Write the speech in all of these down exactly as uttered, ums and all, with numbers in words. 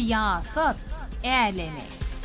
Siyasat Älemi.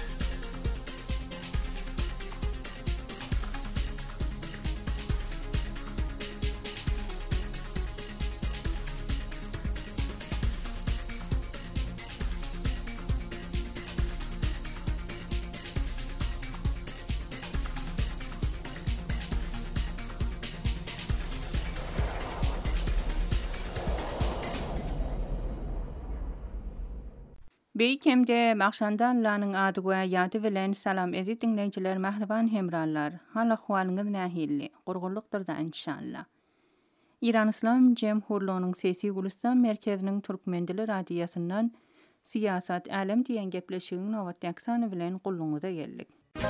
Beýkemde Makşandan lanyň ady goýa ýady bilen salam ezi dinleýijiler, mähriban hemranlar. Hal ahwalyňyz nähilli? Gurgunlukdyr da inşallah. İran İslam Jemhurluğunyň Sesi Gulistan merkeziniň Türkmendili radiýasyndan Siyasat Älem diýen gepleşigiň nowat ýaksany bilen gulluňyza geldik.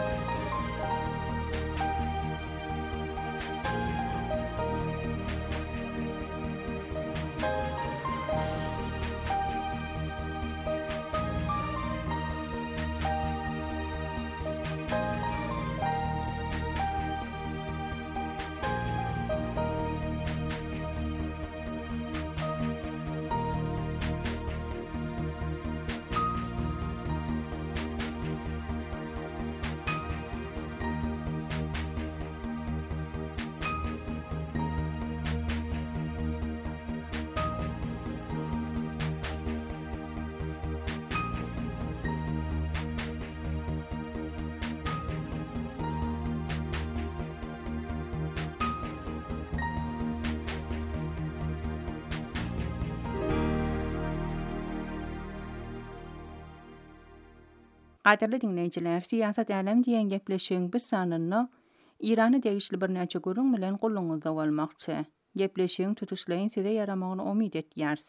Gaderli dinleýijiler, Siyasat Älem diýen gepleşigiň bu sanyny İrany degişli bir näçe gurrun bilen gulluňyzda bolmakçy. Gepleşigiň tutuşlaryň size ýaramagyny umyt etýärs.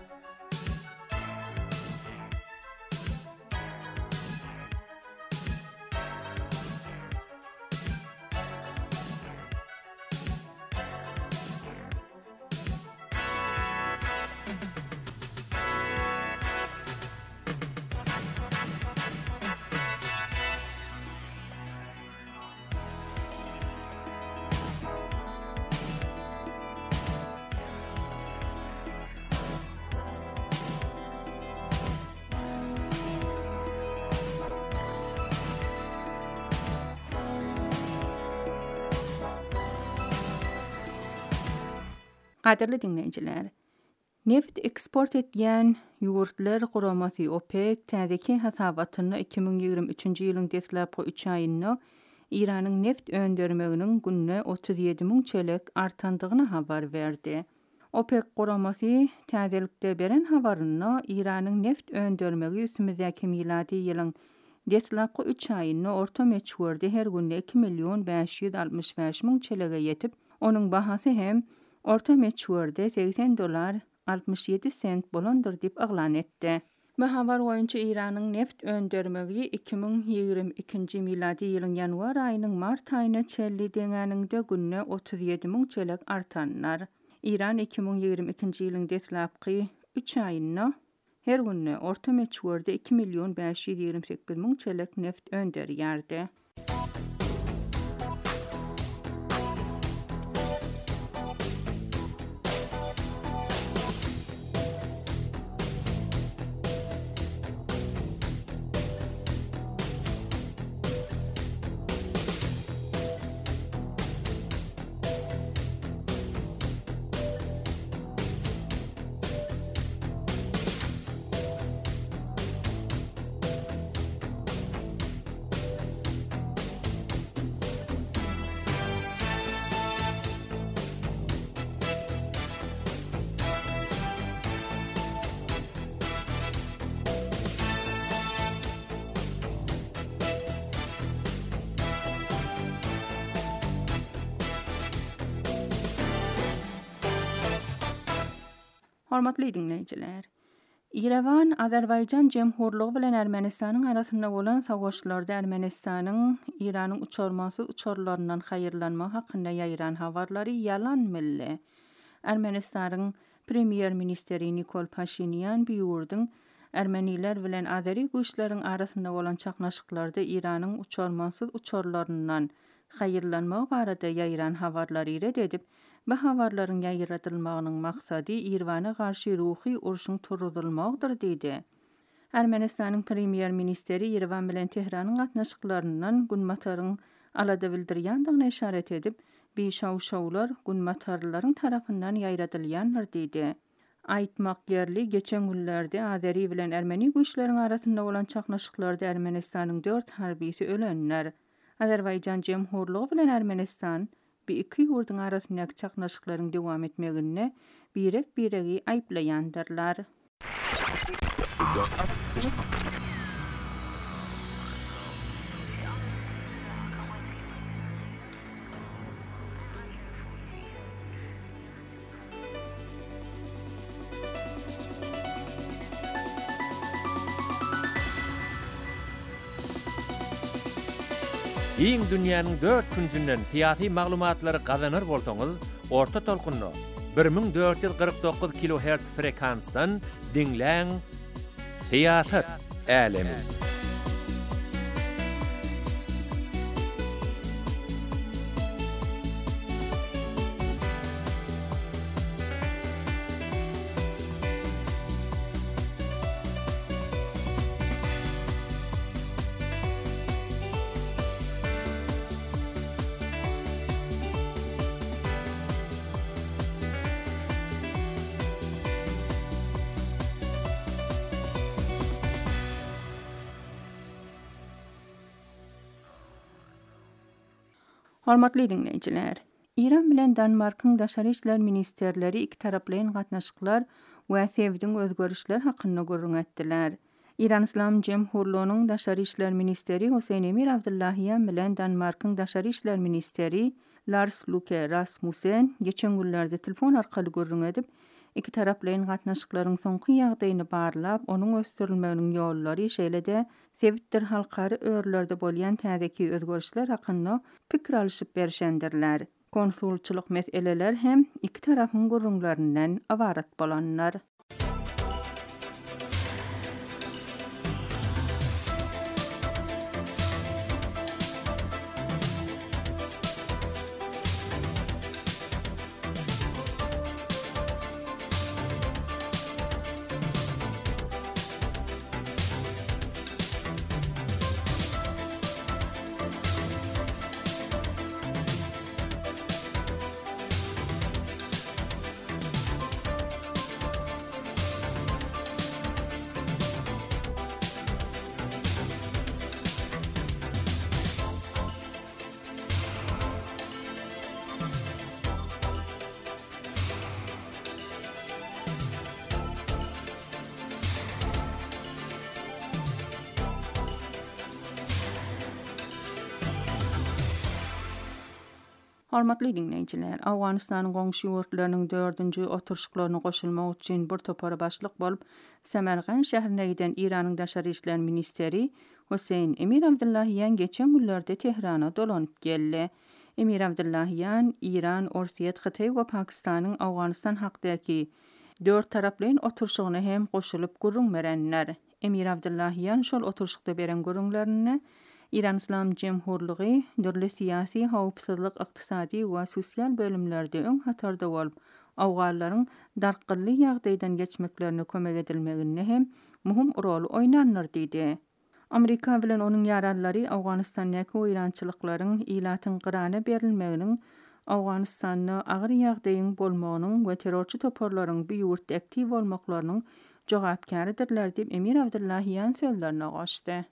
Gaderli dinleýijiler, neft eksport etýän ýurtlar guramasy OPEC täzeki hasabatyny iki bin ýigrimä üçinji ýylyň deslapky üç aýyny Iranyň neft öndürmeginiň günne otuz ýedi miň çelek artandygyny habar berdi. OPEC guramasy täzelikde beren habaryny Iranyň neft öndürmegi üstümizdäki miladi ýylyň deslapky üç aýyny orta meçhurde her günde iki million beş ýüz altymyş beş miň çelege ýetip, onuň bahasy hem orta meçhurde seksen dolar altymyş ýedi sent bolandyr diýip aglan etdi. Bu habar boýunça Iranyň neft öndürmegi iki bin ýigrimä ikinji miladi ýylyň ýanwar aýynyň mart aýyna çelli deňäninde günne otuz ýedi miň çelek artanlar. İran iki bin ýigrimä ikinji ýylyň deslapky üç aýyny her günne orta meçhurde iki million beş ýüz ýigrimä sekiz miň çelek neft öndürýärdi. Hormatly dinleýijiler, Yerevan Azerbaýjan Jemhurlugy bilen Ermenistanyň arasynda bolan sagaşlarda Ermenistanyň Iranyň uçarmansız uçarlaryndan haýyrlanma hakynda ýaýran habarlary ýalan milli. Ermenistanyň premier ministeri Nikol Pashinyan biýurdyň Ermeniler bilen Azeri güýçleriň arasynda bolan çaknaşyklarda Iranyň uçarmansız uçarlaryndan haýyrlanma barada ýaýran habarlary ret edip, bu habarlaryň ýaýratylmagynyň maksady Irwana garşy ruhy urşuň turulmagdyr diýdi. Ermenistanyň premier ministeri Yerevan bilen Tehranyň gatnaşyklaryndan Gunmataryň alada bildirýändigine işaret edip, bir şaw-şawlar Gunmatarlaryň tarapyndan ýaýradylýandyr diýdi. Aýtmak ýerli, geçen günlerde Azeri bilen Ermeni güýçleriň arasynda bolan çaknaşyklarda Ermenistanyň dört harbisi ölenler. Azerbaýjan Jemhurlygy bilen Ermenistan bir iki ýurduň arasyndaky çaknaşyklaryň dowam etmegine birek biregi aýplaýandyrlar. Iň dünýäniň dört küncünden fiýaty maglumatlary gazanır bolsaňyz, orta tolkunly bir ming dört ýüz kırk dokuz kilohertz frekansdan dinläň. Fiýasat älemi. Hormatly dinleyijiler, İran bilen Danmarkyň daşary işler ministerleri iki taraplaryň gatnaşyklar we sevdiň özgörüşler hakynda gurrun etdiler. İran Islam Jemhurlygynyň daşary işler ministeri Hüseyin Emir Abdullahiýan bilen Danmarkyň daşary işler ministeri Lars Løkke Rasmussen geçen günlerde telefon arkaly gurrun edip, iki taraplaryň gatnaşyklaryň soňky ýagdaýyny barlap, onuň ösdürilmeginiň ýollary şeýle-de sebitdir halkary örlerde bolýan täzeki özgörüşler hakynda pikir alşyp berişendirler. Konsulçylyk meseleler hem iki tarapyň gurrunlaryndan awarat bolanlar. Hormatly dinleyijiler, Awganystanyň goňşy ýurtlarynyň dördünji oturşuklaryna goşulmak üçin bir topara başlyk bolup Semergand şäherine giden İranyň daşary işler ministeri Hüseyin Emir Abdullahiýan geçen günlerde Tehrana dolanyp geldi. Emir Abdullahiýan İran, Orsiýet, Hytaý we Pakistanyň Awganystan hakdaky dört taraplaryň oturşugyna hem goşulyp gurrun berenler. Emir Abdullahiýan şol oturşukda beren gurrunlaryny İran Islam Jemhurlygy dörli siyasi, hawpsızlyk, ykdysady we sosial bölümlerde öň hatarda bolup, awganlaryň darkylly ýagdaýdan geçmeklerine kömek edilmegine hem muhim rol oýnanýar diýdi. Amerika bilen onuň ýarallary Awganystandaky oýrançylyklaryň ilatyň gyrana berilmeginiň Awganystanyň agyr ýagdaýyň bolmagynyň we terrorçy toparlaryň bir ýurtda aktiv bolmaklarynyň jogapkarydylar diýip Emir Abdullahiýan sözlerine goşdy.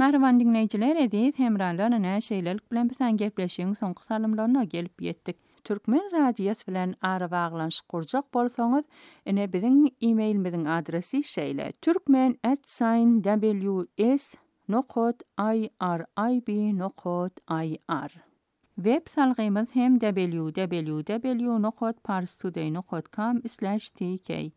Merhaban dinleyiciler, edis hemralarına näşeýlelik bilen bilen gepleşiň soňky salymlaryna gelip ýetdik. Türkmen radiýasy bilen ara baglanşyk gurjak bolsaňyz, ene biziň e-mailimiziň adresi şeýle: türkmen at w s nokta i r i b nokta i r. Web salgymyz hem w w w nokta parstoday nokta com slash t k.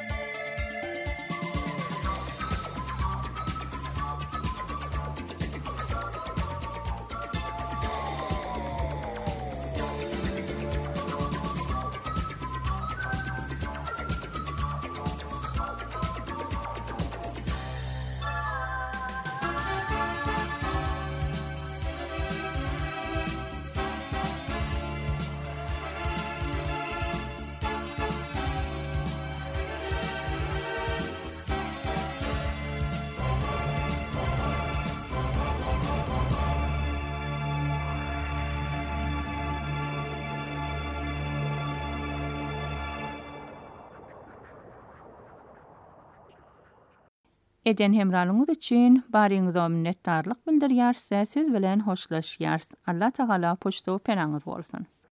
Eden hemralyňyz üçin baryňyza minnetdarlyk bildirýär. Siz bilen hoşlaşýar. Allah Taala poştow penaňyz bolsun.